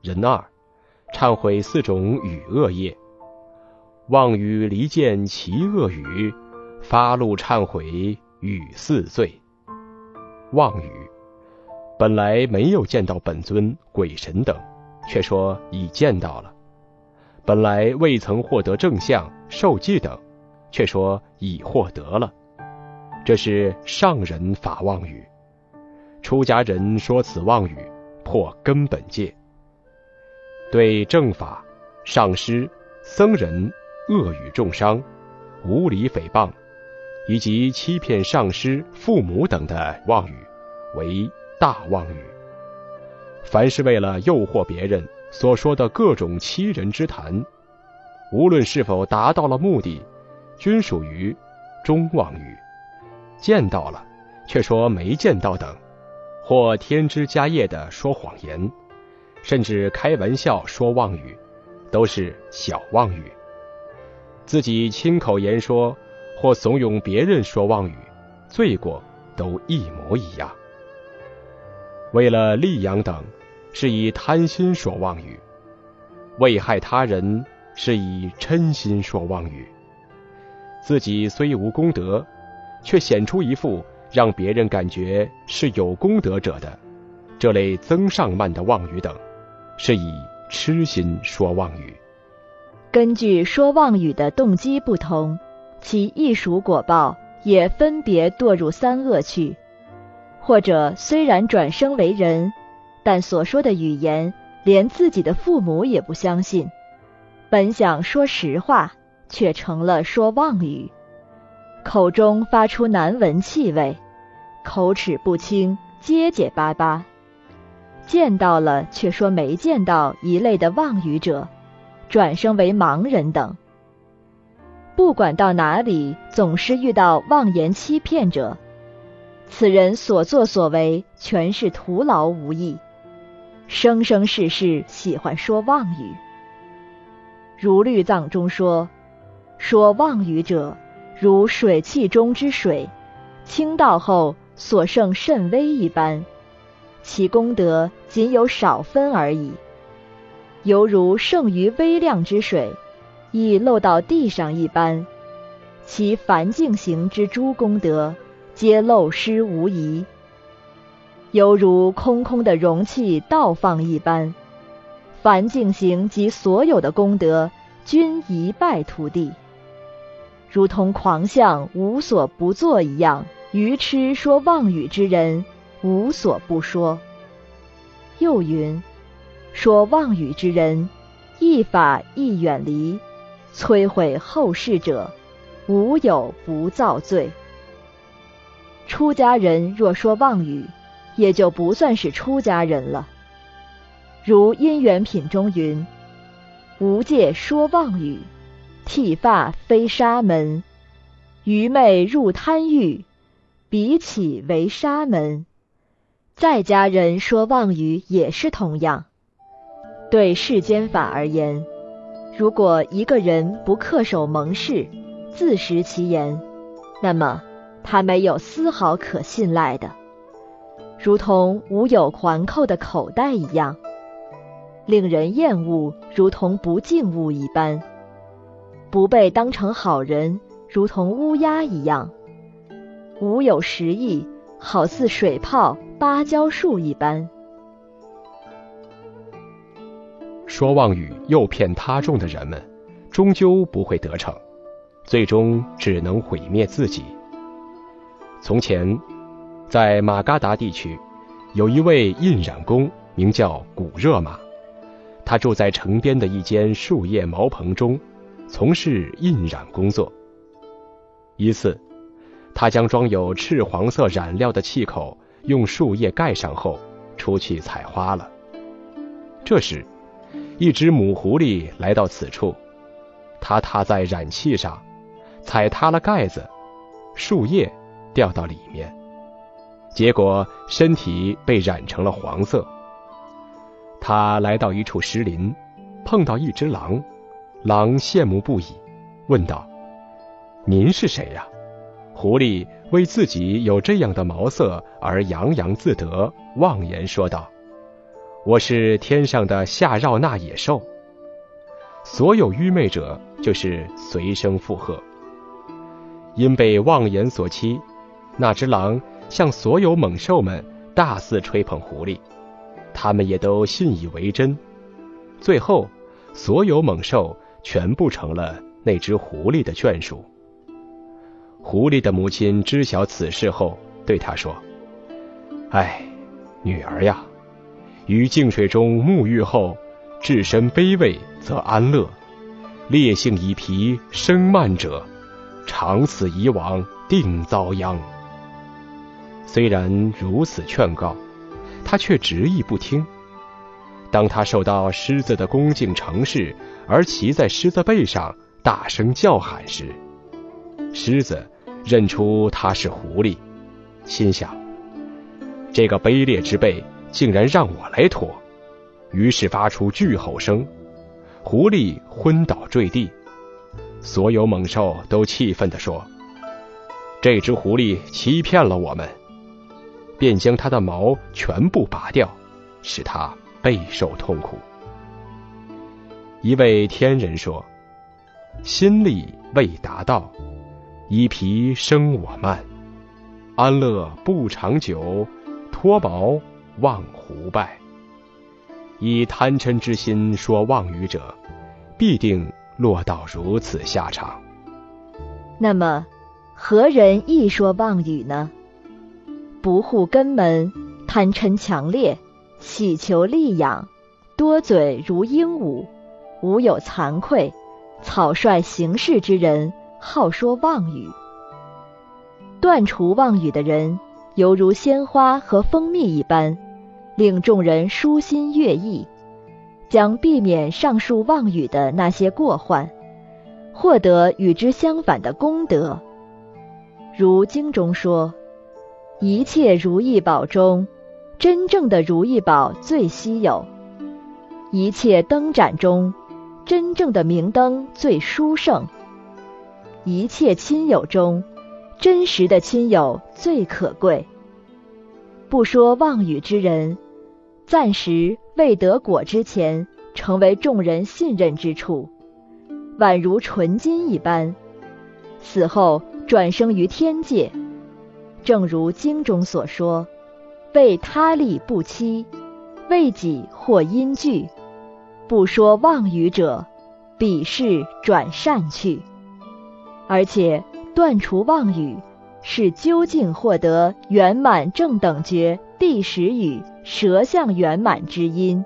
人二，忏悔4种语恶业。妄语离间其恶语，发怒忏悔语4罪。妄语，本来没有见到本尊、鬼神等，却说已见到了；本来未曾获得正相、受记等，却说已获得了。这是上人法妄语。出家人说此妄语，破根本戒。对正法、上师、僧人恶语重伤、无理诽谤，以及欺骗上师、父母等的妄语，为大妄语。凡是为了诱惑别人所说的各种欺人之谈，无论是否达到了目的，均属于中妄语。见到了却说没见到等，或添枝加叶的说谎言，甚至开玩笑说妄语，都是小妄语。自己亲口言说或怂恿别人说妄语，罪过都一模一样。为了利养等，是以贪心说妄语；危害他人，是以嗔心说妄语。自己虽无功德，却显出一副让别人感觉是有功德者的这类增上慢的妄语等，是以痴心说妄语。 根据说妄语的动机不同，其艺属果报也分别堕入3恶趣。或者虽然转生为人，但所说的语言连自己的父母也不相信，本想说实话，却成了说妄语，口中发出难闻气味，口齿不清，结结巴巴，见到了却说没见到一类的妄语者，转生为盲人等。不管到哪里，总是遇到妄言欺骗者，此人所作所为全是徒劳无益，生生世世喜欢说妄语。如律藏中说，说妄语者，如水气中之水，倾倒后所剩甚微一般，其功德仅有少分而已。犹如剩余微量之水，亦漏到地上一般，其凡境行之诸功德，皆漏失无遗。犹如空空的容器倒放一般，凡境行及所有的功德，均一败涂地。如同狂象无所不作一样，愚痴说妄语之人，无所不说。又云，说妄语之人，一法亦远离，摧毁后世者，无有不造罪。出家人若说妄语，也就不算是出家人了。如因缘品中云，无戒说妄语，剃发非沙门，愚昧入贪欲，彼起为沙门。在家人说妄语也是同样。对世间法而言，如果一个人不恪守蒙氏，自食其言，那么他没有丝毫可信赖的，如同无有环扣的口袋一样，令人厌恶，如同不敬物一般，不被当成好人，如同乌鸦一样，无有实意，好似水泡、芭蕉树一般。 说妄语诱骗他众的人们，终究不会得逞，最终只能毁灭自己。从前，在马嘎达地区，有一位印染工，名叫古热玛。他住在城边的一间树叶茅棚中，从事印染工作。一次，他将装有赤黄色染料的器口用树叶盖上后，出去采花了。这时，一只母狐狸来到此处，它踏在染器上，踩塌了盖子，树叶掉到里面，结果身体被染成了黄色。他来到一处石林，碰到一只狼，狼羡慕不已，问道：“您是谁呀？”狐狸为自己有这样的毛色而洋洋自得，妄言说道：“ 我是天上的夏绕那野兽。所有愚昧者就是随声附和。因被妄言所欺，那只狼向所有猛兽们大肆吹捧狐狸，他们也都信以为真。最后所有猛兽全部成了那只狐狸的眷属。狐狸的母亲知晓此事后，对他说：哎，女儿呀，于净水中沐浴后，置身卑微则安乐，烈性以皮生慢者，长此以往定遭殃。虽然如此劝告，他却执意不听。当他受到狮子的恭敬承事，而骑在狮子背上大声叫喊时，狮子认出他是狐狸，心想：这个卑劣之辈竟然让我来驮，于是发出巨吼声，狐狸昏倒坠地。所有猛兽都气愤地说：这只狐狸欺骗了我们，便将它的毛全部拔掉，使它备受痛苦。一位天人说：心力未达到，以皮生我慢，安乐不长久，脱毛望狐败。以贪嗔之心说妄语者，必定落到如此下场。 那么何人亦说妄语呢？不护根门，贪嗔强烈，喜求利养，多嘴如鹦鹉，无有惭愧，草率行事之人，好说妄语。断除妄语的人，犹如鲜花和蜂蜜一般，令众人舒心悦意，将避免上述妄语的那些过患，获得与之相反的功德。如经中说，一切如意宝中，真正的如意宝最稀有；一切灯盏中，真正的明灯最殊胜；一切亲友中，真实的亲友最可贵。不说妄语之人，暂时未得果之前，成为众人信任之处，宛如纯金一般，死后转生于天界。正如经中所说，为他利不欺，为己或因惧，不说妄语者，彼世转善去。而且断除妄语，是究竟获得圆满正等觉第10语舌相圆满之因。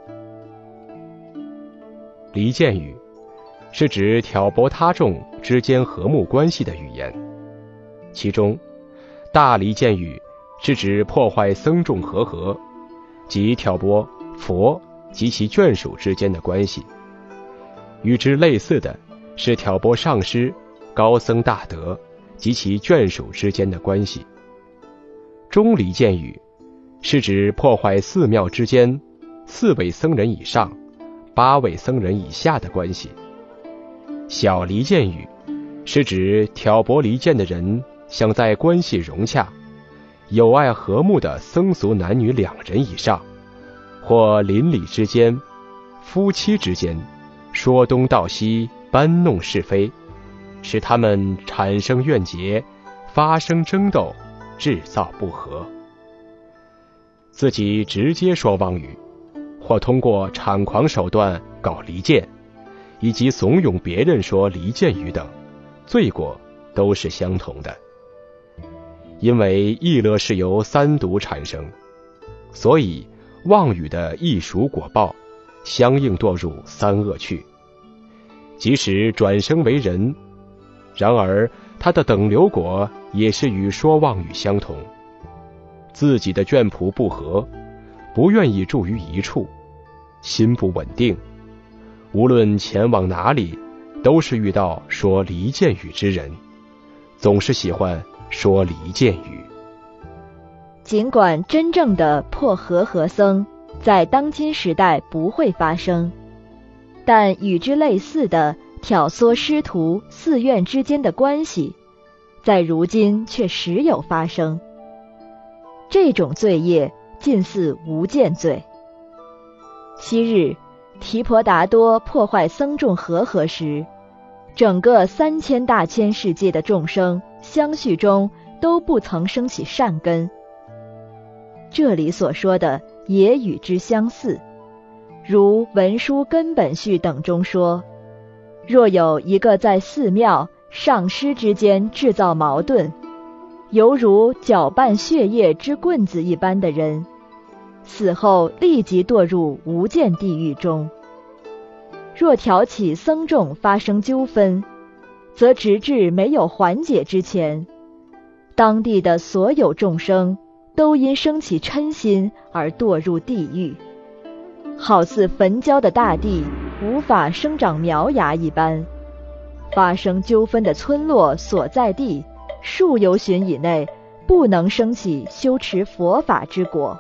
离间语是指挑拨他众之间和睦关系的语言，其中大离间语是指破坏僧众和合，即挑拨佛及其眷属之间的关系。与之类似的是挑拨上师、高僧大德及其眷属之间的关系。中离间语是指破坏寺庙之间4位僧人以上、8位僧人以下的关系。小离间语是指挑拨离间的人想在关系融洽、友爱和睦的僧俗男女2人以上，或邻里之间、夫妻之间，说东道西，搬弄是非，使他们产生怨结，发生争斗，制造不和。自己直接说妄语，或通过猖狂手段搞离间，以及怂恿别人说离间语等，罪过都是相同的。因为意乐是由3毒产生，所以妄语的易熟果报相应堕入3恶趣。即使转生为人，然而他的等流果也是与说妄语相同。自己的眷仆不和，不愿意住于一处，心不稳定，无论前往哪里，都是遇到说离间语之人，总是喜欢说离间语。 尽管真正的破和僧在当今时代不会发生，但与之类似的挑唆师徒寺院之间的关系，在如今却时有发生。这种罪业近似无间罪。 昔日提婆达多破坏僧众和合时，整个3000大千世界的众生相续中都不曾生起善根。这里所说的也与之相似，如文殊根本序等中说，若有一个在寺庙上师之间制造矛盾，犹如搅拌血液之棍子一般的人，死后立即堕入无间地狱中。若挑起僧众发生纠纷，则直至没有缓解之前，当地的所有众生都因生起嗔心而堕入地狱，好似焚焦的大地无法生长苗芽一般。发生纠纷的村落所在地数由旬以内不能生起修持佛法之果。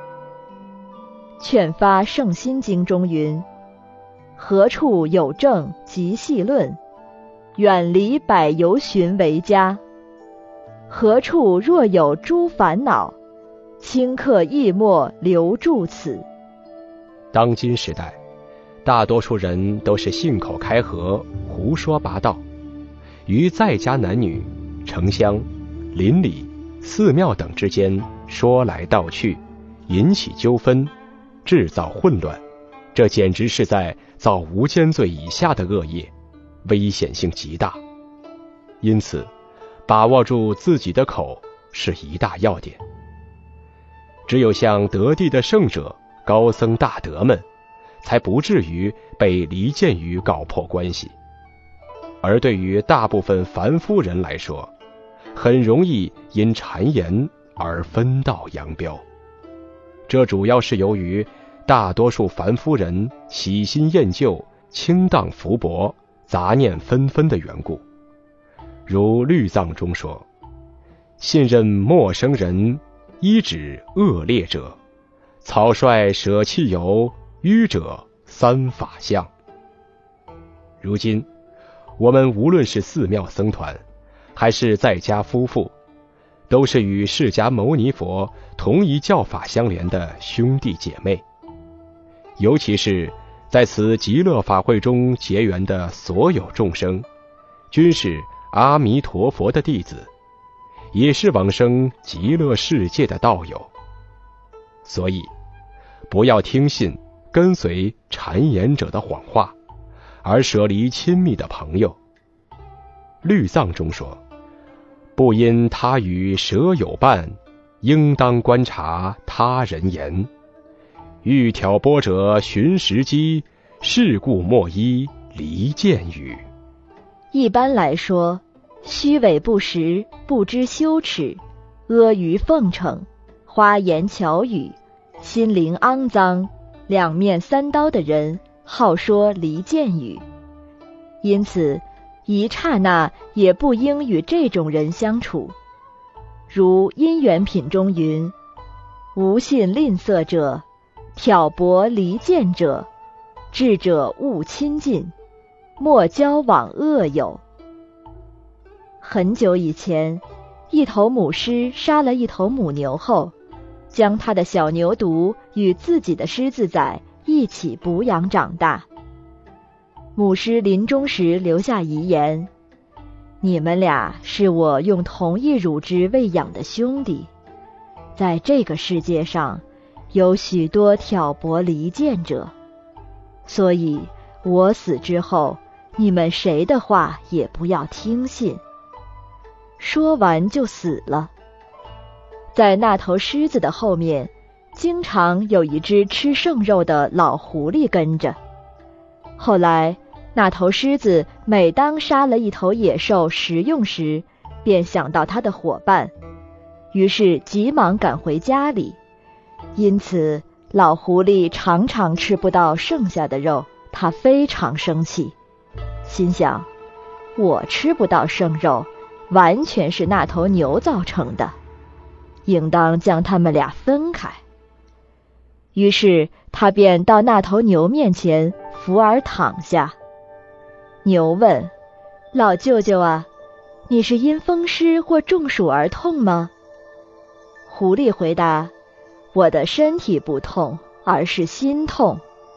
劝发圣心经中云：何处有正即细论，远离百由旬为佳。何处若有诸烦恼，顷刻亦莫留住此。 当今时代，大多数人都是信口开河，胡说八道，于在家男女、城乡、邻里、寺庙等之间说来道去，引起纠纷，制造混乱，这简直是在造无间罪以下的恶业，危险性极大。因此，把握住自己的口是一大要点。只有像得地的圣者、高僧大德们，才不至于被离间于搞破关系。而对于大部分凡夫人来说，很容易因谗言而分道扬镳。这主要是由于大多数凡夫人喜新厌旧、轻荡浮薄、杂念纷纷的缘故。如律藏中说：信任陌生人，依止恶劣者，草率舍弃有，愚者三法相。如今我们无论是寺庙僧团，还是在家夫妇，都是与释迦牟尼佛同一教法相连的兄弟姐妹。尤其是在此极乐法会中结缘的所有众生，均是阿弥陀佛的弟子，也是往生极乐世界的道友。所以不要听信跟随谗言者的谎话，而舍离亲密的朋友。律藏中说：不因他与舍有伴，应当观察他人言。欲挑拨者寻时机，是故莫依离间语。 一般来说，虚伪不实、不知羞耻、阿谀奉承、花言巧语、心灵肮脏、两面三刀的人，好说离间语。因此一刹那也不应与这种人相处。如因缘品中云：无信吝啬者，挑拨离间者，智者勿亲近，莫交往恶友。很久以前，一头母狮杀了一头母牛后，将它的小牛犊与自己的狮子崽一起哺养长大。母狮临终时留下遗言：你们俩是我用同一乳汁喂养的兄弟，在这个世界上有许多挑拨离间者，所以我死之后，你们谁的话也不要听信。说完就死了。在那头狮子的后面，经常有一只吃剩肉的老狐狸跟着。后来那头狮子每当杀了一头野兽食用时，便想到他的伙伴，于是急忙赶回家里。因此老狐狸常常吃不到剩下的肉，他非常生气，心想：我吃不到剩肉，完全是那头牛造成的，应当将他们俩分开。于是他便到那头牛面前伏而躺下。牛问：老舅舅啊，你是因风湿或中暑而痛吗？狐狸回答：我的身体不痛，而是心痛。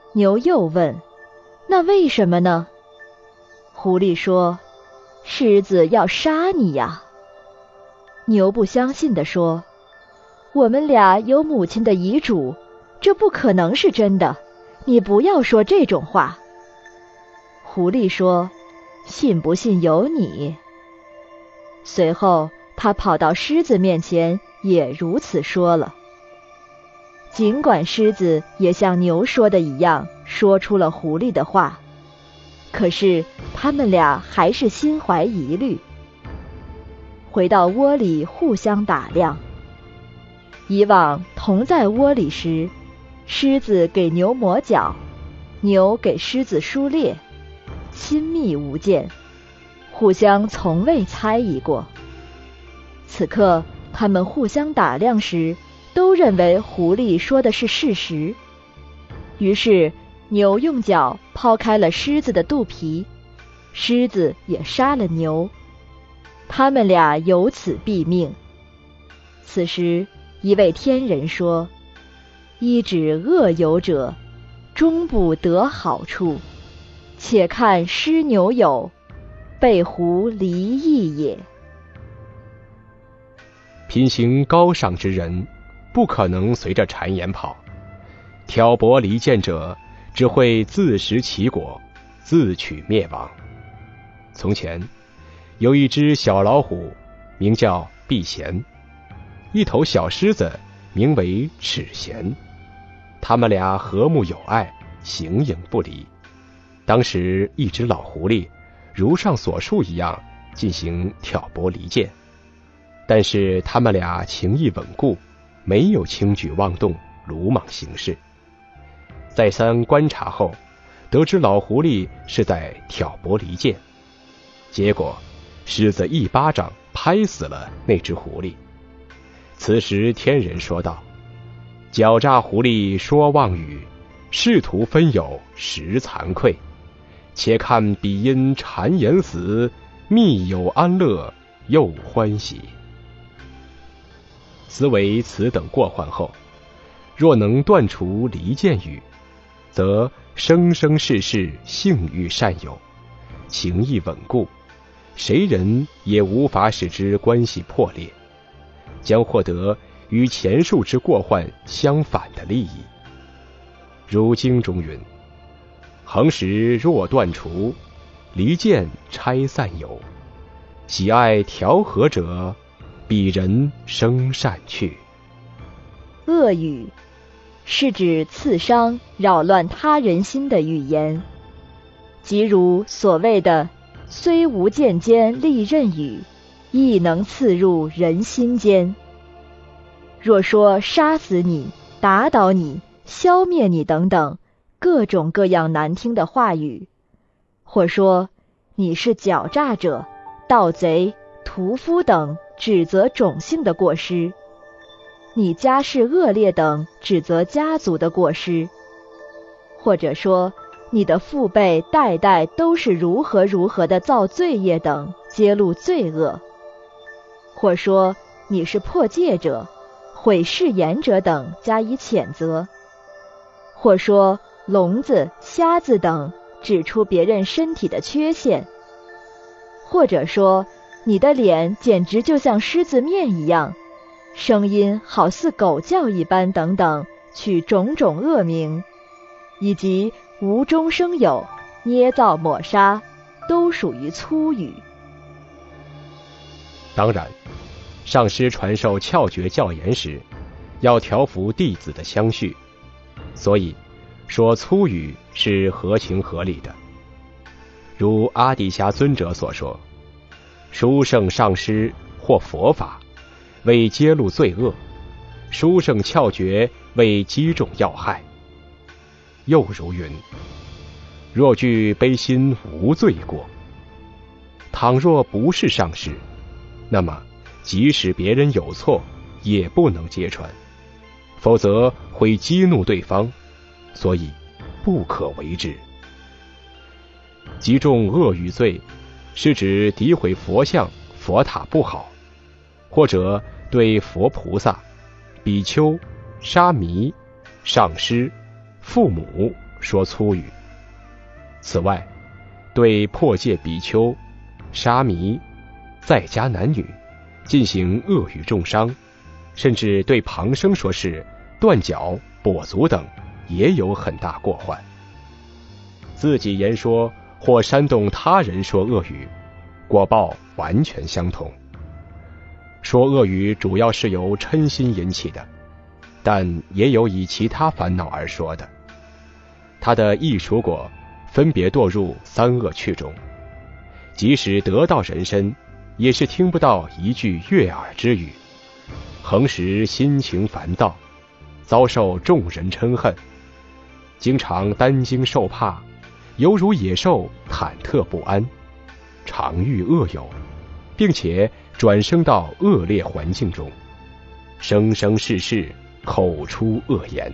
牛又问：那为什么呢？狐狸说：狮子要杀你呀。牛不相信地说：我们俩有母亲的遗嘱，这不可能是真的，你不要说这种话。狐狸说：信不信由你。随后他跑到狮子面前，也如此说了。尽管狮子也像牛说的一样，说出了狐狸的话，可是他们俩还是心怀疑虑。回到窝里互相打量。以往同在窝里时，狮子给牛磨脚，牛给狮子梳猎，亲密无间，互相从未猜疑过。此刻他们互相打量时，都认为狐狸说的是事实。于是牛用脚抛开了狮子的肚皮，狮子也杀了牛，他们俩由此毙命。此时一位天人说：医治恶友者，终不得好处，且看失牛友，被狐离异也。 品行高尚之人，不可能随着谗言跑，挑拨离间者，只会自食其果，自取灭亡。从前有一只小老虎，名叫避嫌，一头小狮子名为齿贤，他们俩和睦友爱，形影不离。当时一只老狐狸如上所述一样进行挑拨离间，但是他们俩情谊稳固，没有轻举妄动，鲁莽行事。再三观察后，得知老狐狸是在挑拨离间，结果狮子一巴掌拍死了那只狐狸。此时天人说道：狡诈狐狸说妄语，试图分有，实惭愧。且看彼因谗言死，密友安乐，又欢喜。思维此等过患后，若能断除离间语，则生生世世性欲善友，情谊稳固，谁人也无法使之关系破裂，将获得与前述之过患相反的利益。如经中云：恒时若断除，离间拆散友，喜爱调和者，彼人生善趣。 恶语是指刺伤、扰乱他人心的语言，即如所谓的虽无剑尖利刃语，亦能刺入人心间。若说杀死你、打倒你、消灭你等等各种各样难听的话语，或说你是狡诈者、盗贼、屠夫等指责种姓的过失，你家世恶劣等指责家族的过失，或者说你的父辈代代都是如何如何的造罪业等揭露罪恶，或说你是破戒者、毁誓言者等加以谴责，或说聋子、瞎子等指出别人身体的缺陷，或者说你的脸简直就像狮子面一样，声音好似狗叫一般等等，取种种恶名，以及无中生有、捏造抹杀，都属于粗语。 当然，上师传授窍诀教言时，要调伏弟子的相续，所以说粗语是合情合理的。如阿底峡尊者所说：书圣上师或佛法，为揭露罪恶；书圣窍诀，为击中要害。又如云：若具悲心无罪过。倘若不是上师，那么即使别人有错，也不能揭穿，否则会激怒对方，所以不可为之。击中恶语罪，是指诋毁佛像、佛塔不好，或者对佛菩萨、比丘、沙弥、上师、父母、 说粗语。此外，对破戒比丘、沙弥、在家男女进行恶语重伤，甚至对旁生说是断脚、跛足等，也有很大过患。自己言说或煽动他人说恶语，果报完全相同。说恶语主要是由嗔心引起的，但也有以其他烦恼而说的。他的异熟果分别堕入三恶趣中，即使得到人身，也是听不到一句悦耳之语，恒时心情烦躁，遭受众人嗔恨，经常担惊受怕，犹如野兽忐忑不安，常遇恶友，并且转生到恶劣环境中，生生世世口出恶言。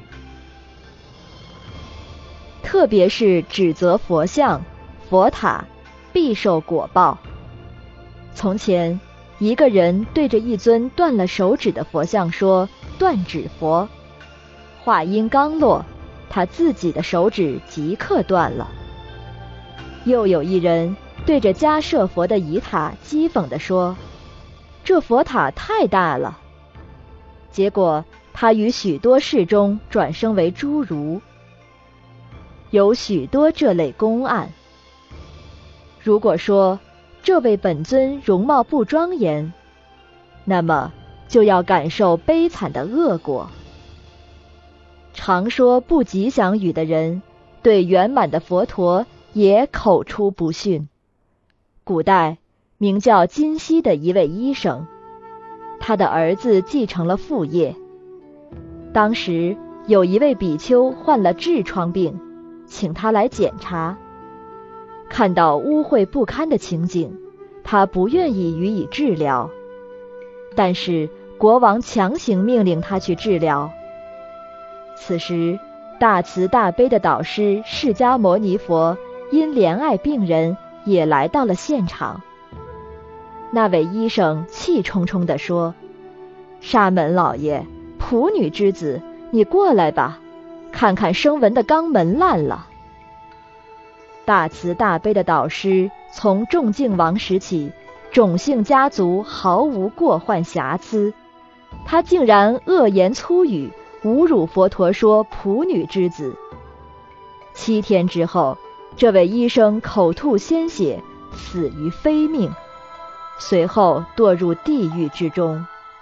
特别是指责佛像、佛塔，必受果报。从前，一个人对着一尊断了手指的佛像说“断指佛”，话音刚落，他自己的手指即刻断了。又有一人对着迦舍佛的遗塔讥讽地说：“这佛塔太大了。”结果他于许多世中转生为侏儒。有许多这类公案。如果说这位本尊容貌不庄严，那么就要感受悲惨的恶果。常说不吉祥语的人，对圆满的佛陀也口出不逊。古代名叫金熙的一位医生，他的儿子继承了父业。当时有一位比丘患了痔疮病，请他来检查。看到污秽不堪的情景，他不愿意予以治疗，但是国王强行命令他去治疗。此时大慈大悲的导师释迦牟尼佛因怜爱病人也来到了现场。那位医生气冲冲地说：“沙门老爷，普女之子，你过来吧，看看声闻的肛门烂了。”大慈大悲的导师从仲敬王时起，种姓家族毫无过患瑕疵，他竟然恶言粗语，侮辱佛陀说普女之子。7天之后，这位医生口吐鲜血，死于非命，随后堕入地狱之中。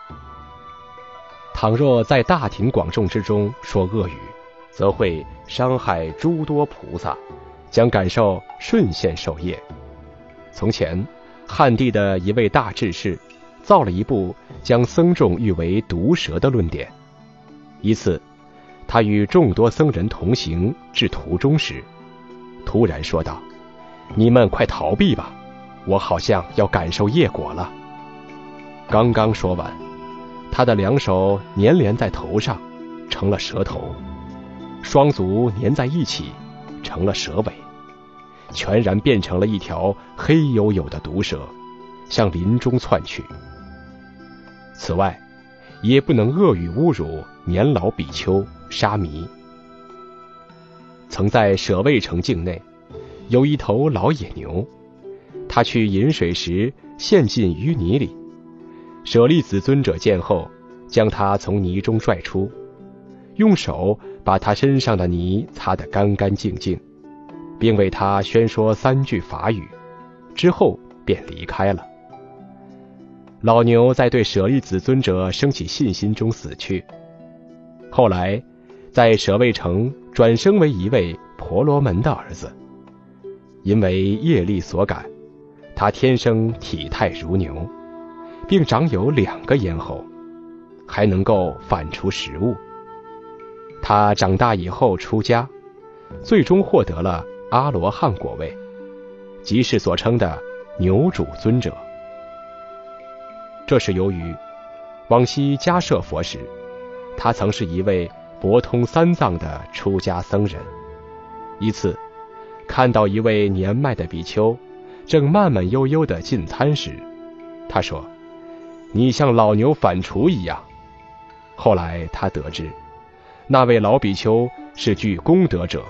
倘若在大庭广众之中说恶语，则会伤害诸多菩萨，将感受顺现受业。从前，汉地的一位大智士造了一部将僧众誉为毒蛇的论点。一次，他与众多僧人同行至途中时，突然说道：“你们快逃避吧，我好像要感受业果了。”刚刚说完，他的两手粘连在头上，成了蛇头；双足粘在一起，成了蛇尾，全然变成了一条黑黝黝的毒蛇，向林中窜去。此外，也不能恶语侮辱年老比丘、沙弥。曾在舍卫城境内，有一头老野牛，他去饮水时陷进淤泥里，舍利子尊者见后，将他从泥中拽出，用手把他身上的泥擦得干干净净，并为他宣说3句法语，之后便离开了。老牛在对舍利子尊者升起信心中死去，后来在舍卫城转生为一位婆罗门的儿子。因为业力所感，他天生体态如牛，并长有2个咽喉，还能够反刍食物。他长大以后出家，最终获得了阿罗汉果位，即是所称的牛主尊者。这是由于往昔迦舍佛时，他曾是一位博通3藏的出家僧人。一次看到一位年迈的比丘正慢慢悠悠地进餐时，他说：“你像老牛反刍一样。”后来他得知，那位老比丘是具功德者，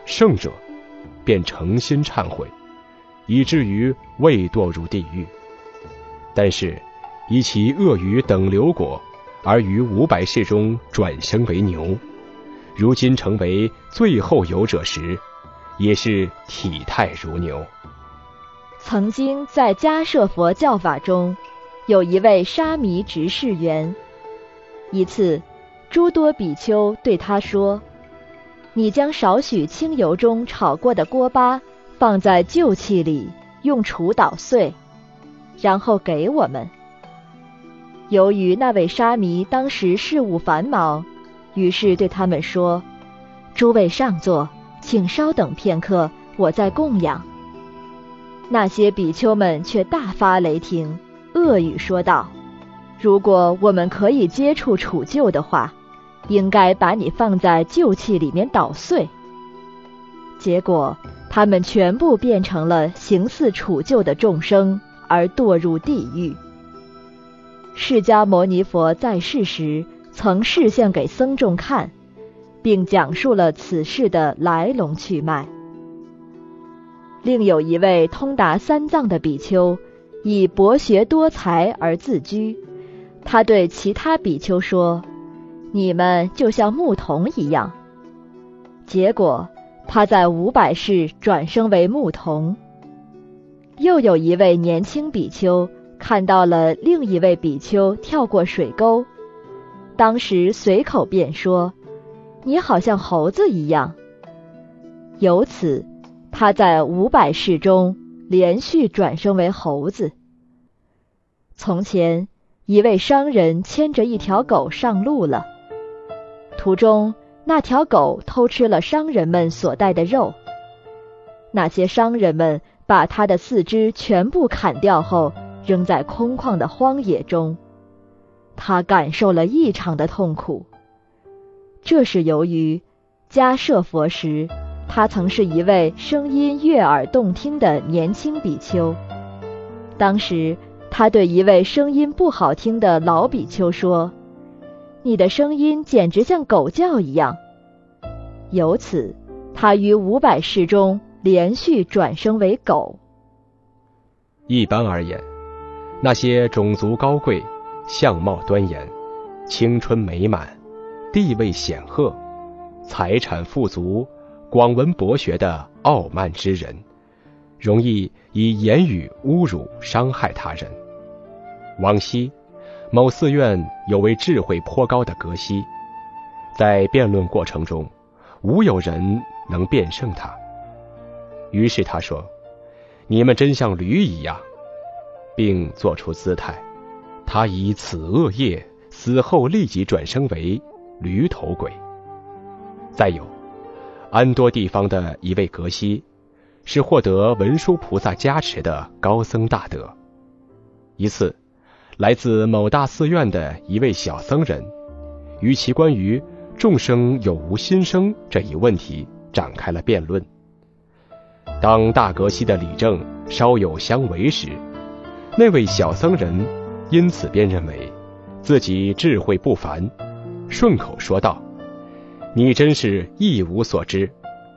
胜者便诚心忏悔，以至于未堕入地狱。但是以其恶语等流果，而于500世中转生为牛，如今成为最后有者时，也是体态如牛。 曾经在迦摄佛教法中，有一位沙弥执事员。一次，诸多比丘对他说：“你将少许清油中炒过的锅巴放在旧器里，用杵捣碎，然后给我们。”由于那位沙弥当时事务繁忙，于是对他们说：“诸位上座，请稍等片刻，我再供养。”那些比丘们却大发雷霆，恶语说道：“如果我们可以接触杵臼的话，应该把你放在旧器里面捣碎。”结果他们全部变成了形似杵臼的众生，而堕入地狱。释迦牟尼佛在世时曾示现给僧众看，并讲述了此事的来龙去脉。另有一位通达三藏的比丘，以博学多才而自居。他对其他比丘说：“你们就像牧童一样。”结果他在500世转生为牧童。又有一位年轻比丘看到了另一位比丘跳过水沟，当时随口便说：“你好像猴子一样。”由此他在500世中连续转生为猴子。从前，一位商人牵着一条狗上路了，途中那条狗偷吃了商人们所带的肉。那些商人们把他的4肢全部砍掉后，扔在空旷的荒野中，他感受了异常的痛苦。这是由于迦摄佛时，他曾是一位声音悦耳动听的年轻比丘。当时他对一位声音不好听的老比丘说：“你的声音简直像狗叫一样。”由此他于500世中连续转生为狗。 一般而言，那些种族高贵、相貌端严、青春美满、地位显赫、财产富足、广闻博学的傲慢之人，容易以言语侮辱伤害他人。往昔某寺院有位智慧颇高的格西，在辩论过程中无有人能辩胜他。于是他说：“你们真像驴一样，并做出姿态。他以此恶业死后立即转生为驴头鬼。”再有，安多地方的一位格西是获得文殊菩萨加持的高僧大德。一次，来自某大寺院的一位小僧人与其关于众生有无心生这一问题展开了辩论。当大格西的理证稍有相违时，那位小僧人因此便认为自己智慧不凡，顺口说道：“你真是一无所知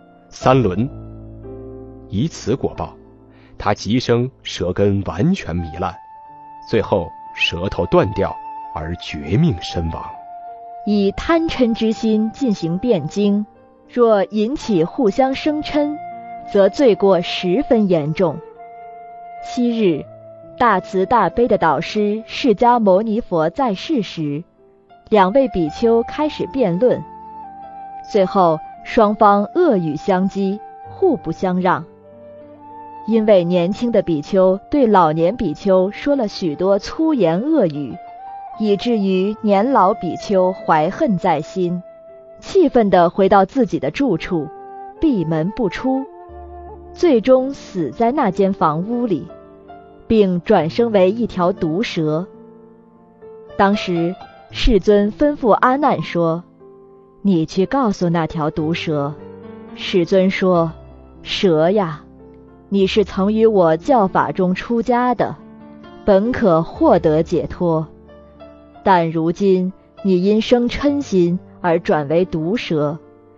，3轮。”以此果报，他即生舌根完全糜烂，最后舌头断掉而绝命身亡。 以贪嗔之心进行辩经，若引起互相生嗔，则罪过十分严重。昔日大慈大悲的导师释迦牟尼佛在世时，2位比丘开始辩论，最后双方恶语相击，互不相让。因为年轻的比丘对老年比丘说了许多粗言恶语，以至于年老比丘怀恨在心，气愤地回到自己的住处，闭门不出，最终死在那间房屋里，并转生为一条毒蛇。当时世尊吩咐阿难说：“你去告诉那条毒蛇。”世尊说：“蛇呀，你是曾于我教法中出家的，本可获得解脱，但如今你因生嗔心而转为毒蛇，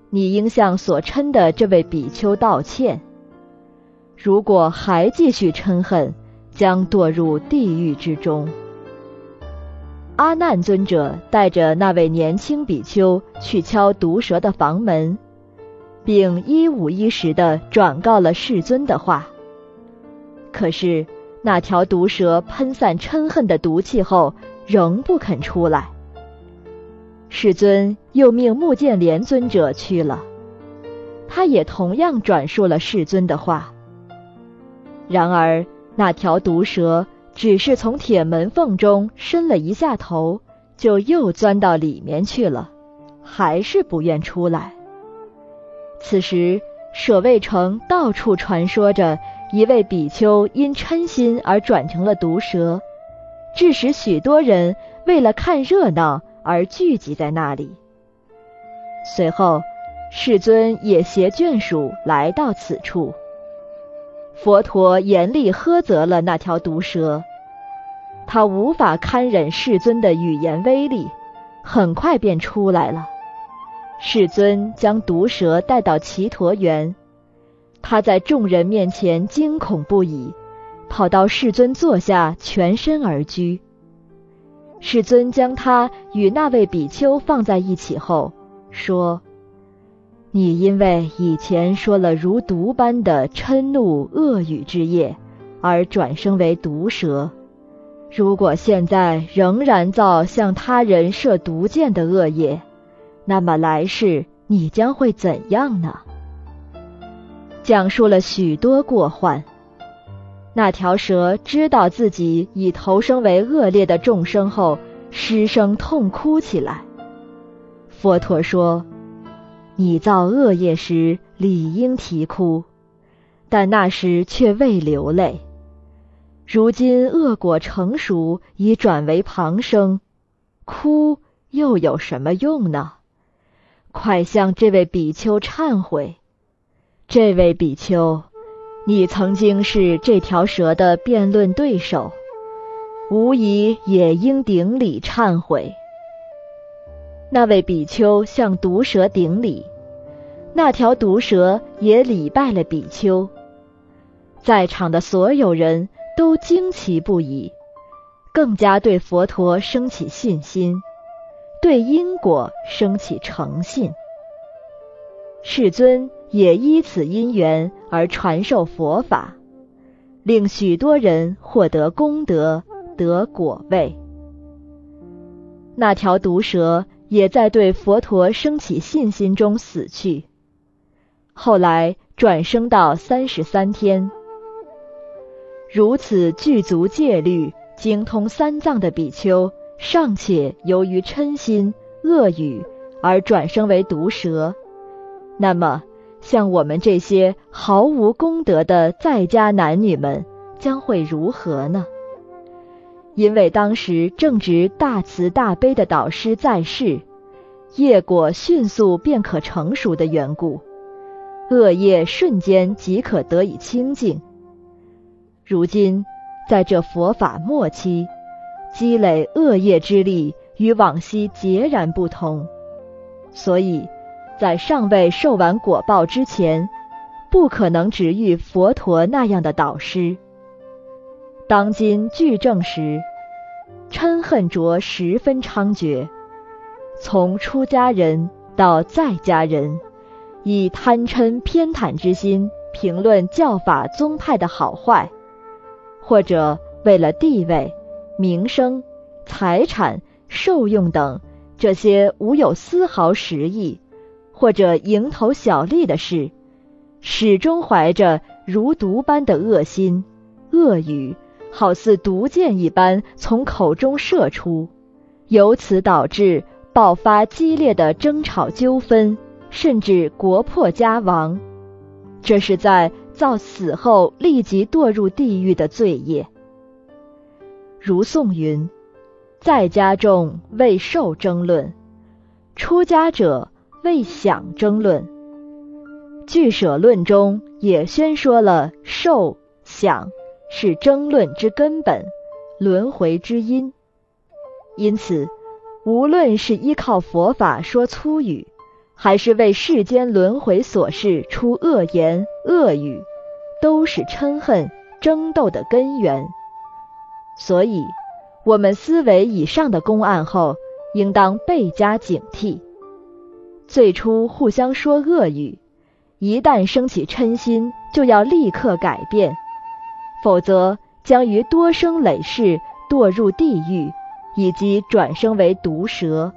你应向所嗔的这位比丘道歉。如果还继续嗔恨，将堕入地狱之中。阿难尊者带着那位年轻比丘去敲毒蛇的房门，并一五一十地转告了世尊的话。可是那条毒蛇喷散嗔恨的毒气后，仍不肯出来。世尊又命目犍连尊者去了，他也同样转述了世尊的话。然而那条毒蛇只是从铁门缝中伸了一下头，就又钻到里面去了，还是不愿出来。此时舍卫城到处传说着一位比丘因嗔心而转成了毒蛇，致使许多人为了看热闹而聚集在那里。随后世尊也携眷属来到此处，佛陀严厉呵责了那条毒蛇，他无法堪忍世尊的语言威力，很快便出来了。世尊将毒蛇带到祇陀园，他在众人面前惊恐不已，跑到世尊座下，全身而居。世尊将他与那位比丘放在一起后说：你因为以前说了如毒般的嗔怒恶语之业，而转生为毒蛇。如果现在仍然造向他人射毒箭的恶业，那么来世你将会怎样呢？讲述了许多过患。那条蛇知道自己已投生为恶劣的众生后，失声痛哭起来。佛陀说：你造恶业时理应啼哭，但那时却未流泪。如今恶果成熟，已转为旁生，哭又有什么用呢？快向这位比丘忏悔。这位比丘，你曾经是这条蛇的辩论对手，无疑也应顶礼忏悔。那位比丘向毒蛇顶礼，那条毒蛇也礼拜了比丘。在场的所有人都惊奇不已，更加对佛陀升起信心，对因果升起诚信。世尊也依此因缘而传授佛法，令许多人获得功德，得果位。那条毒蛇也在对佛陀升起信心中死去，后来转生到33天。如此具足戒律、精通三藏的比丘，尚且由于嗔心、恶语而转生为毒蛇，那么像我们这些毫无功德的在家男女们将会如何呢？因为当时正值大慈大悲的导师在世，业果迅速便可成熟的缘故，恶业瞬间即可得以清净。如今在这佛法末期，积累恶业之力与往昔截然不同，所以在尚未受完果报之前，不可能值遇佛陀那样的导师。当今具正时，嗔恨浊十分猖獗，从出家人到在家人，以贪嗔偏袒之心评论教法宗派的好坏，或者为了地位、名声、财产、受用等这些无有丝毫实益，或者蝇头小利的事，始终怀着如毒般的恶心、恶语，好似毒箭一般从口中射出，由此导致爆发激烈的争吵纠纷，甚至国破家亡。这是在造死后立即堕入地狱的罪业。如颂云：在家众为受争论，出家者为想争论。俱舍论中也宣说了受、想是争论之根本，轮回之因。因此无论是依靠佛法说粗语， 还是为世间轮回琐事出恶言恶语，都是嗔恨争斗的根源。所以我们思维以上的公案后，应当倍加警惕。最初互相说恶语，一旦生起嗔心，就要立刻改变，否则将于多生累世堕入地狱，以及转生为毒蛇。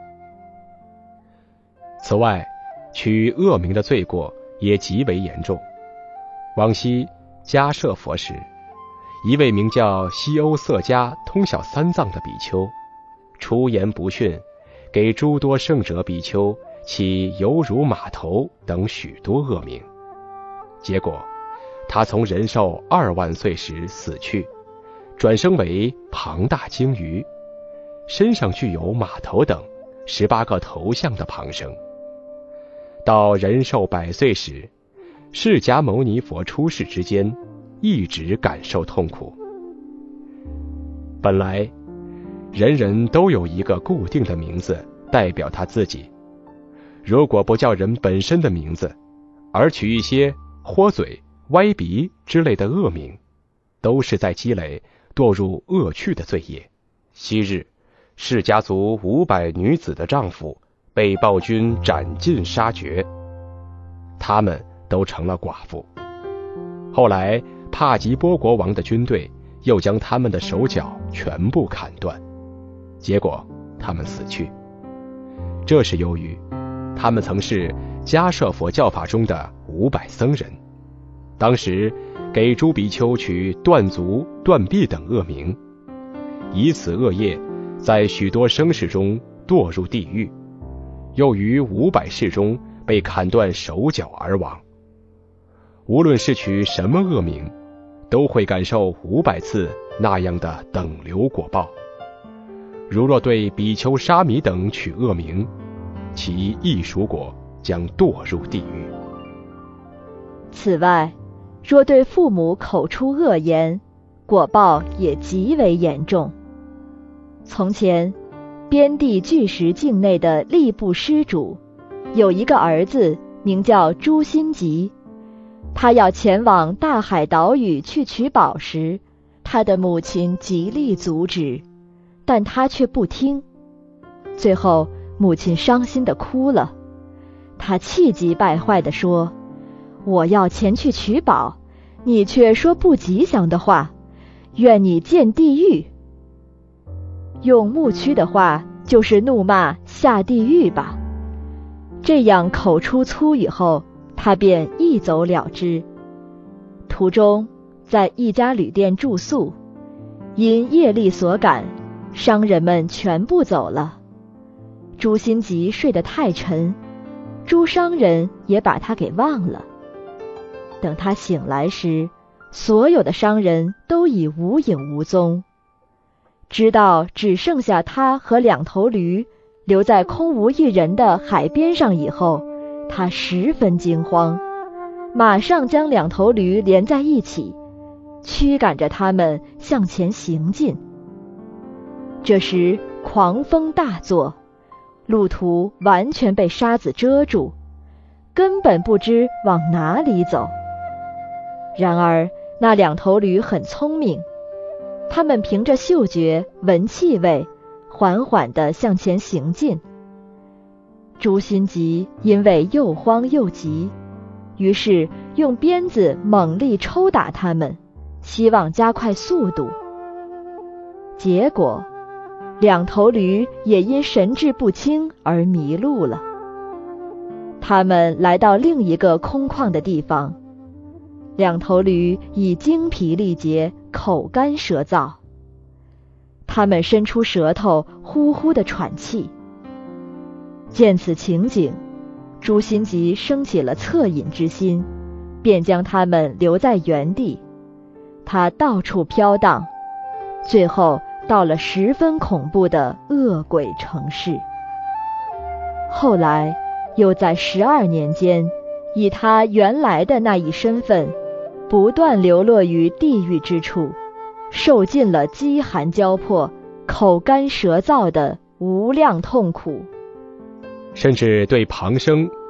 此外，取恶名的罪过也极为严重。往昔迦摄佛时，一位名叫西欧色迦通晓三藏的比丘，出言不逊，给诸多圣者比丘起犹如马头等许多恶名。结果他从人寿2万岁时死去，转生为庞大鲸鱼，身上具有马头等18个头像的旁生。到人寿100岁时，释迦牟尼佛出世之间，一直感受痛苦。本来人人都有一个固定的名字代表他自己，如果不叫人本身的名字，而取一些豁嘴、歪鼻之类的恶名，都是在积累堕入恶趣的罪业。昔日释迦族500女子的丈夫被暴君斩尽杀绝，他们都成了寡妇。后来帕吉波国王的军队又将他们的手脚全部砍断，结果他们死去。这是由于他们曾是迦摄佛教法中的500僧人，当时给诸比丘取断足、断臂等恶名，以此恶业在许多生世中堕入地狱，又于500世中被砍断手脚而亡。无论是取什么恶名，都会感受500次那样的等流果报。如若对比丘沙弥等取恶名，其亦属果将堕入地狱。 此外，若对父母口出恶言，果报也极为严重。从前边地巨石境内的吏部施主有一个儿子，名叫朱心吉。他要前往大海岛屿去取宝时，他的母亲极力阻止，但他却不听。最后母亲伤心地哭了，他气急败坏地说：我要前去取宝，你却说不吉祥的话，愿你见地狱。用牧区的话就是怒骂下地狱吧。这样口出粗语后，他便一走了之。途中在一家旅店住宿，因业力所感，商人们全部走了。朱心吉睡得太沉，诸商人也把他给忘了。等他醒来时，所有的商人都已无影无踪。直到只剩下他和2头驴留在空无一人的海边上以后，他十分惊慌，马上将2头驴连在一起，驱赶着他们向前行进。这时狂风大作，路途完全被沙子遮住，根本不知往哪里走。然而那2头驴很聪明，他们凭着嗅觉闻气味，缓缓地向前行进。朱心吉因为又慌又急，于是用鞭子猛力抽打他们，希望加快速度。结果2头驴也因神志不清而迷路了。他们来到另一个空旷的地方，2头驴已精疲力竭，口干舌燥。他们伸出舌头，呼呼地喘气。见此情景，朱心吉生起了恻隐之心，便将他们留在原地。他到处飘荡，最后到了十分恐怖的恶鬼城市。后来又在12年间，以他原来的那一身份，不断流落于地狱之处，受尽了饥寒交迫、口干舌燥的无量痛苦。 甚至对旁生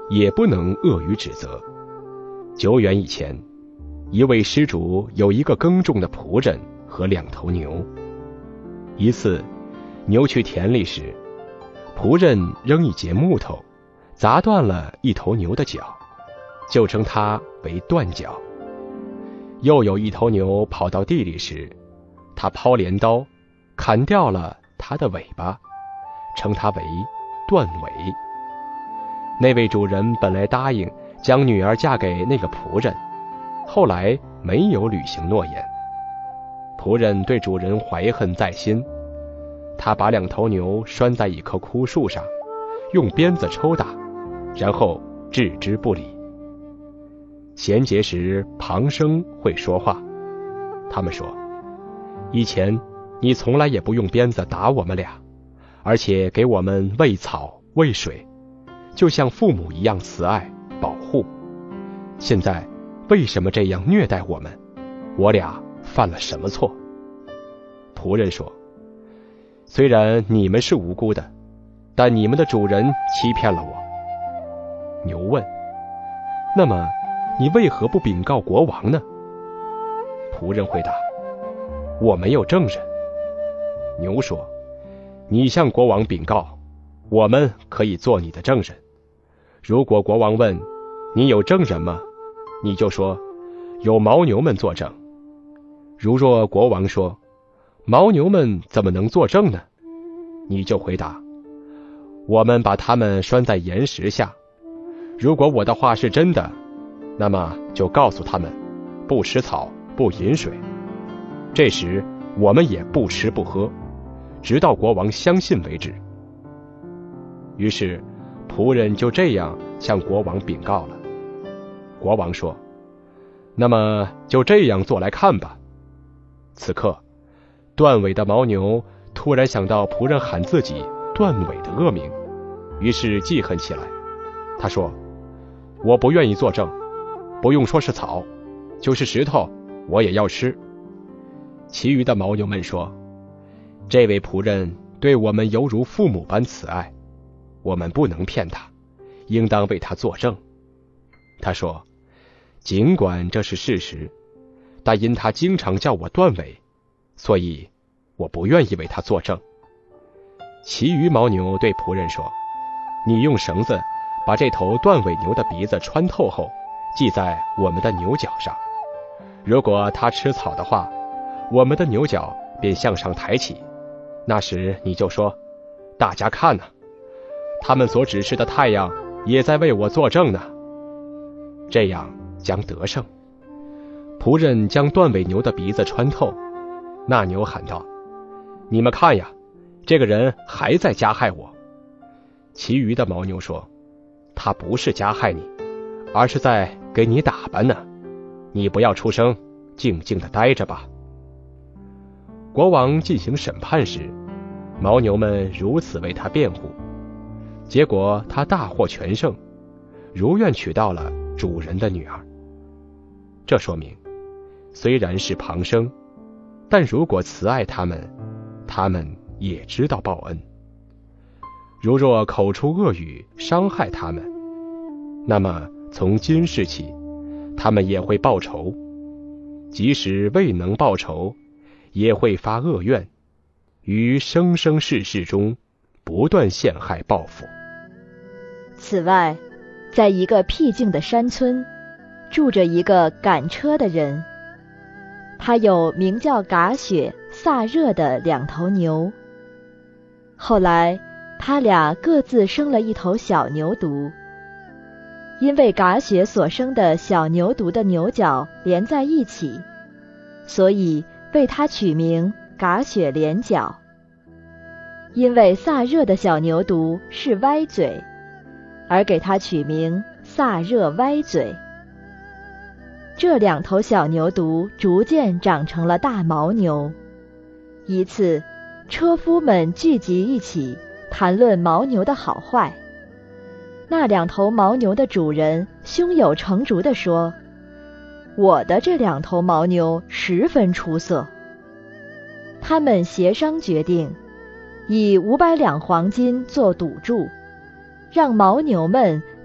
也不能恶语指责。久远以前，一位施主有一个耕种的仆人和2头牛。一次，牛去田里时，仆人扔一截木头，砸断了一头牛的脚，就称它为断脚。又有一头牛跑到地里时，他抛镰刀，砍掉了它的尾巴，称它为断尾。那位主人本来答应将女儿嫁给那个仆人，后来没有履行诺言。仆人对主人怀恨在心，他把2头牛拴在一棵枯树上，用鞭子抽打，然后置之不理。闲节时，旁生会说话，他们说：以前你从来也不用鞭子打我们俩，而且给我们喂草喂水，就像父母一样慈爱保护。现在为什么这样虐待我们？我俩犯了什么错？仆人说：虽然你们是无辜的，但你们的主人欺骗了我。牛问：那么你为何不禀告国王呢？仆人回答：我没有证人。牛说：你向国王禀告，我们可以做你的证人。如果国王问你有证人吗，你就说有牦牛们作证。如若国王说牦牛们怎么能作证呢，你就回答：我们把它们拴在岩石下。如果我的话是真的，那么就告诉他们不吃草不饮水，这时我们也不吃不喝，直到国王相信为止。于是仆人就这样向国王禀告了。国王说：那么就这样做来看吧。此刻断尾的牦牛突然想到仆人喊自己断尾的恶名，于是记恨起来。他说：我不愿意作证，不用说是草，就是石头我也要吃。其余的牦牛们说：这位仆人对我们犹如父母般慈爱，我们不能骗他，应当为他作证。他说：尽管这是事实，但因他经常叫我断尾，所以我不愿意为他作证。其余牦牛对仆人说：你用绳子把这头断尾牛的鼻子穿透后，系在我们的牛角上。如果它吃草的话，我们的牛角便向上抬起，那时你就说：大家看哪，他们所指示的太阳也在为我作证呢。这样将得胜。仆人将断尾牛的鼻子穿透，那牛喊道：你们看呀，这个人还在加害我。其余的牦牛说：他不是加害你，而是在给你打扮呢。你不要出声，静静地待着吧。国王进行审判时，牦牛们如此为他辩护，结果他大获全胜，如愿娶到了主人的女儿。这说明，虽然是旁生，但如果慈爱他们，他们也知道报恩。如若口出恶语伤害他们，那么从今世起，他们也会报仇，即使未能报仇，也会发恶愿，于生生世世中不断陷害报复。 此外，在一个僻静的山村，住着一个赶车的人，他有名叫嘎雪、萨热的2头牛。后来他俩各自生了一头小牛犊，因为嘎雪所生的小牛犊的牛角连在一起，所以为他取名嘎雪连角。因为萨热的小牛犊是歪嘴，而给他取名萨热歪嘴。这2头小牛犊逐渐长成了大牦牛。一次，车夫们聚集一起谈论牦牛的好坏。那2头牦牛的主人胸有成竹地说：我的这2头牦牛十分出色。他们协商决定，以500两黄金做赌注，让牦牛们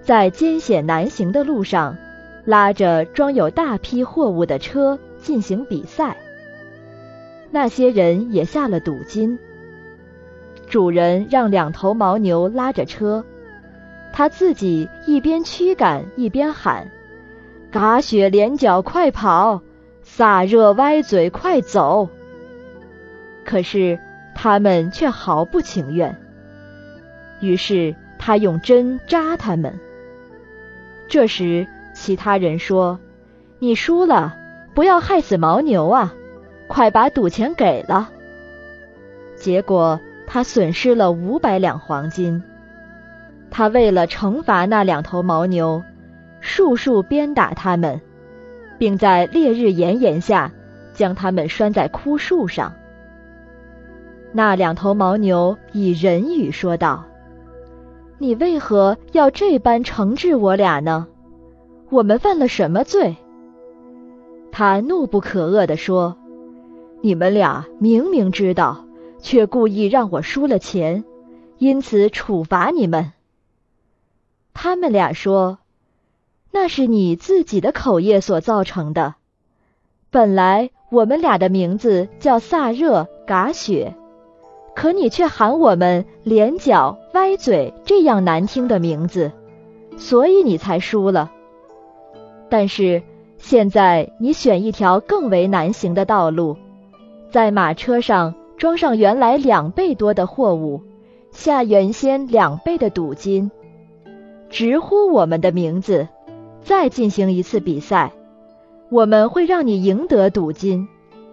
在艰险难行的路上，拉着装有大批货物的车进行比赛。那些人也下了赌金。主人让2头牦牛拉着车，他自己一边驱赶一边喊：嘎雪连脚快跑，萨热歪嘴快走。可是他们却毫不情愿，于是他用针扎他们。这时其他人说：你输了，不要害死牦牛啊，快把赌钱给了。结果他损失了500两黄金。他为了惩罚那2头牦牛，数数鞭打他们，并在烈日炎炎下将他们拴在枯树上。那2头牦牛以人语说道：你为何要这般惩治我俩呢？我们犯了什么罪？他怒不可遏地说：你们俩明明知道，却故意让我输了钱，因此处罚你们。他们俩说：那是你自己的口业所造成的。本来我们俩的名字叫萨热、嘎雪，可你却喊我们连脚、歪嘴这样难听的名字，所以你才输了。但是现在你选一条更为难行的道路，在马车上装上原来2倍多的货物，下原先2倍的赌金，直呼我们的名字，再进行一次比赛，我们会让你赢得赌金。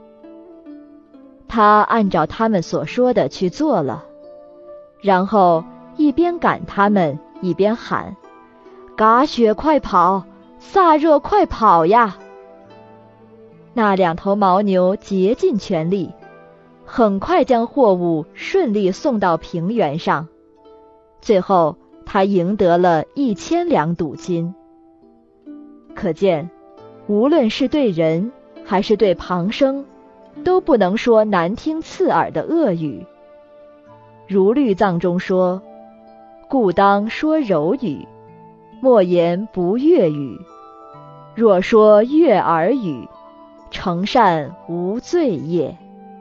他按照他们所说的去做了，然后一边赶他们，一边喊：嘎雪快跑，萨热快跑呀！那2头牦牛竭尽全力，很快将货物顺利送到平原上。最后他赢得了1000两赌金。可见，无论是对人还是对旁生，都不能说难听刺耳的恶语。如律藏中说：故当说柔语，莫言不悦语。若说悦耳语，诚善无罪业。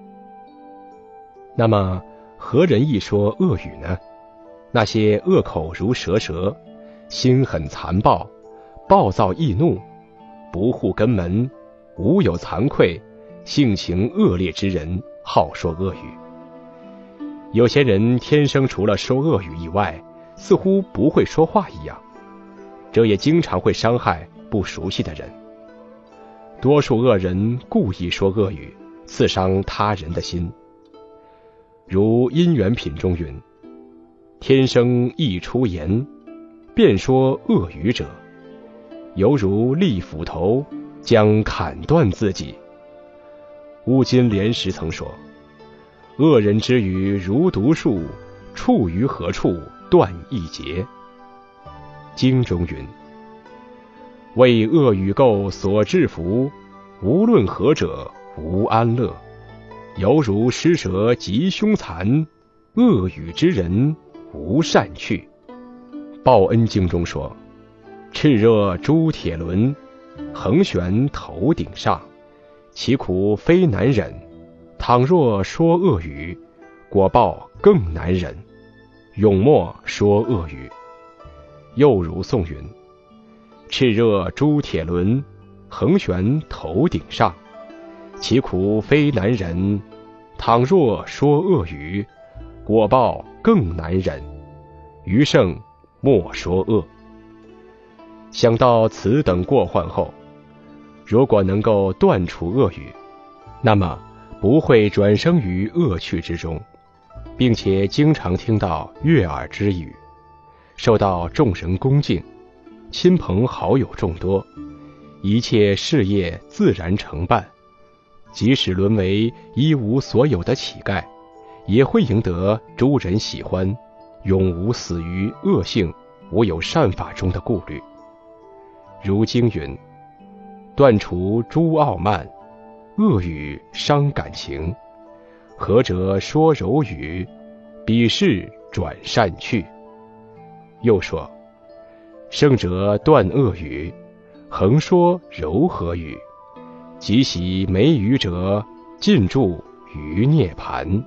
那么何人一说恶语呢？那些恶口如蛇，心狠残暴，暴躁易怒，不护根门，无有惭愧，性情恶劣之人，好说恶语。有些人天生除了说恶语以外，似乎不会说话一样，这也经常会伤害不熟悉的人。多数恶人故意说恶语，刺伤他人的心。如因缘品中云：天生易出言，便说恶语者，犹如利斧头，将砍断自己。乌金莲时曾说：恶人之语如毒树，处于何处断一节。经中云：为恶语垢所制服，无论何者无安乐，犹如施蛇及凶残，恶语之人无善趣。报恩经中说：炽热诸铁轮，横悬头顶上，其苦非难忍，倘若说恶语，果报更难忍，永莫说恶语。又如颂云：炽热诸铁轮，横悬头顶上，其苦非难忍，倘若说恶语，果报更难忍，余生莫说恶。想到此等过患后，如果能够断除恶语，那么不会转生于恶趣之中，并且经常听到悦耳之语，受到众人恭敬，亲朋好友众多，一切事业自然成办，即使沦为一无所有的乞丐，也会赢得诸人喜欢，永无死于恶性无有善法中的顾虑。如经云：断除诸傲慢，恶语伤感情，何者说柔语，彼事转善趣。又说： 圣者断恶语，恒说柔和语，即喜美语者，尽住于涅盘。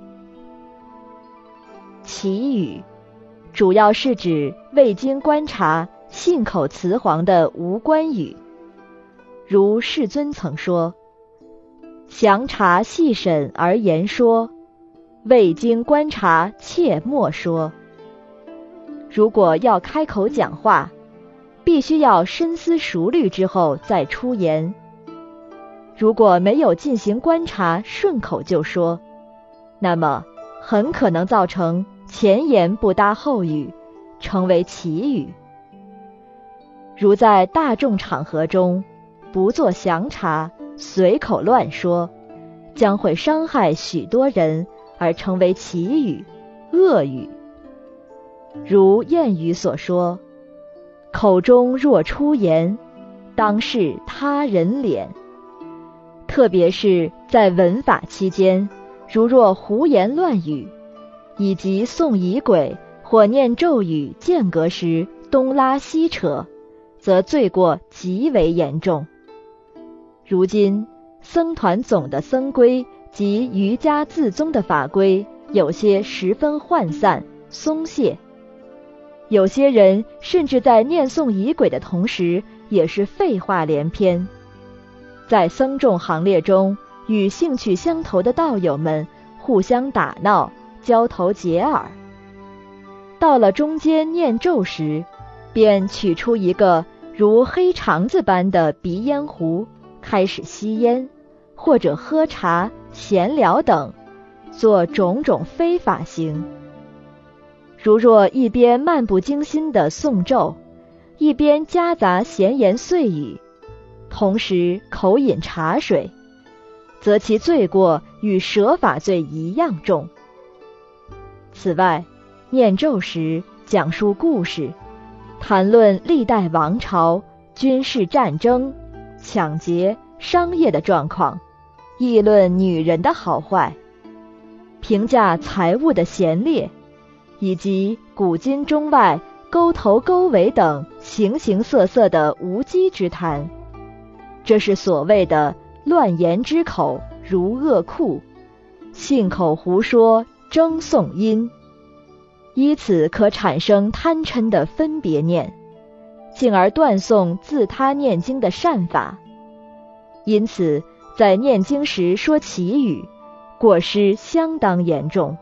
奇语主要是指未经观察、信口雌黄的无关语，如世尊曾说：详察细审而言说，未经观察切莫说。如果要开口讲话，必须要深思熟虑之后再出言。如果没有进行观察，顺口就说，那么很可能造成前言不搭后语，成为奇语。如在大众场合中不做详察，随口乱说，将会伤害许多人，而成为奇语、恶语。如谚语所说，口中若出言，当视他人脸。特别是在闻法期间，如若胡言乱语，以及诵仪轨或念咒语间隔时东拉西扯，则罪过极为严重。如今僧团总的僧规及瑜伽自宗的法规有些十分涣散松懈，有些人甚至在念诵仪轨的同时也是废话连篇。在僧众行列中，与兴趣相投的道友们互相打闹，交头接耳。到了中间念咒时，便取出一个如黑肠子般的鼻烟壶，开始吸烟，或者喝茶、闲聊等，做种种非法行。如若一边漫不经心地诵咒，一边夹杂闲言碎语，同时口饮茶水，则其罪过与舍法罪一样重。此外，念咒时讲述故事，谈论历代王朝、军事战争、抢劫、商业的状况，议论女人的好坏，评价财物的贤劣，以及古今中外勾头勾尾等形形色色的无稽之谈，这是所谓的乱言之口，如恶库，信口胡说，争诵音，依此可产生贪嗔的分别念，进而断送自他念经的善法。因此在念经时说奇语，过失相当严重。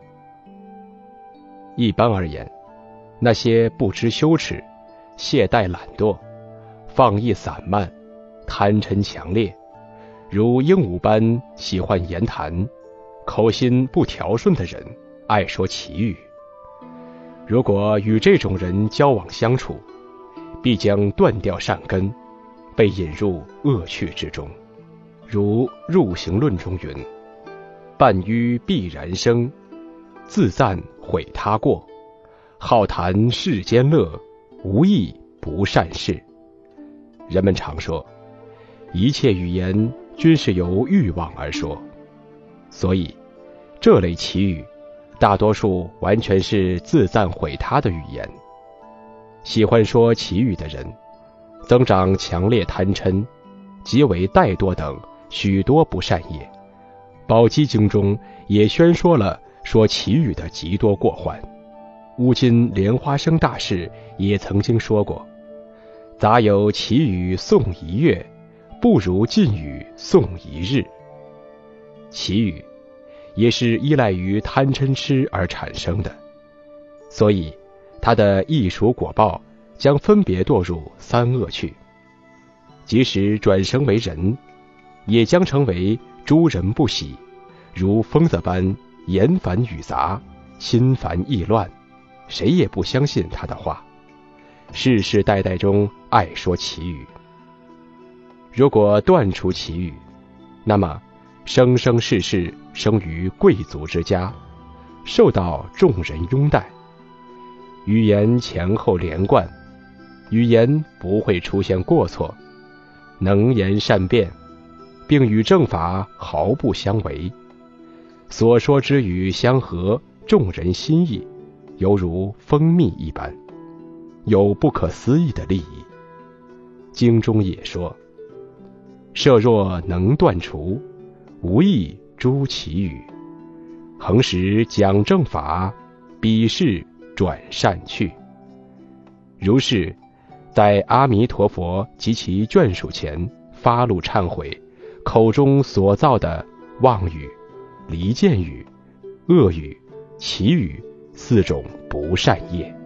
一般而言，那些不知羞耻、懈怠懒惰、放逸散漫、贪嗔强烈，如鹦鹉般喜欢言谈、口心不调顺的人，爱说奇语。如果与这种人交往相处，必将断掉善根，被引入恶趣之中。如入行论中云：伴于必然生，自赞毁他过，好谈世间乐，无益不善事。人们常说，一切语言均是由欲望而说，所以这类奇语大多数完全是自赞毁他的语言。喜欢说奇语的人，增长强烈贪嗔，极为怠惰等许多不善业。宝积经中也宣说了说奇语的极多过患。乌金莲花生大士也曾经说过：杂有奇语诵一月，不如禁语诵一日。奇语也是依赖于贪嗔痴而产生的，所以它的易熟果报将分别堕入三恶趣。即使转生为人，也将成为诸人不喜，如疯子般言繁语杂，心烦意乱，谁也不相信他的话，世世代代中爱说奇语。如果断除奇语，那么生生世世生于贵族之家，受到众人拥戴，语言前后连贯，语言不会出现过错，能言善辩，并与正法毫不相违，所说之语相合众人心意，犹如蜂蜜一般， 有不可思议的利益。经中也说：设若能断除，无益诸其语。恒时讲正法，彼事转善去。如是，在阿弥陀佛及其眷属前发露忏悔口中所造的妄语、离间语、恶语、绮语4种不善业。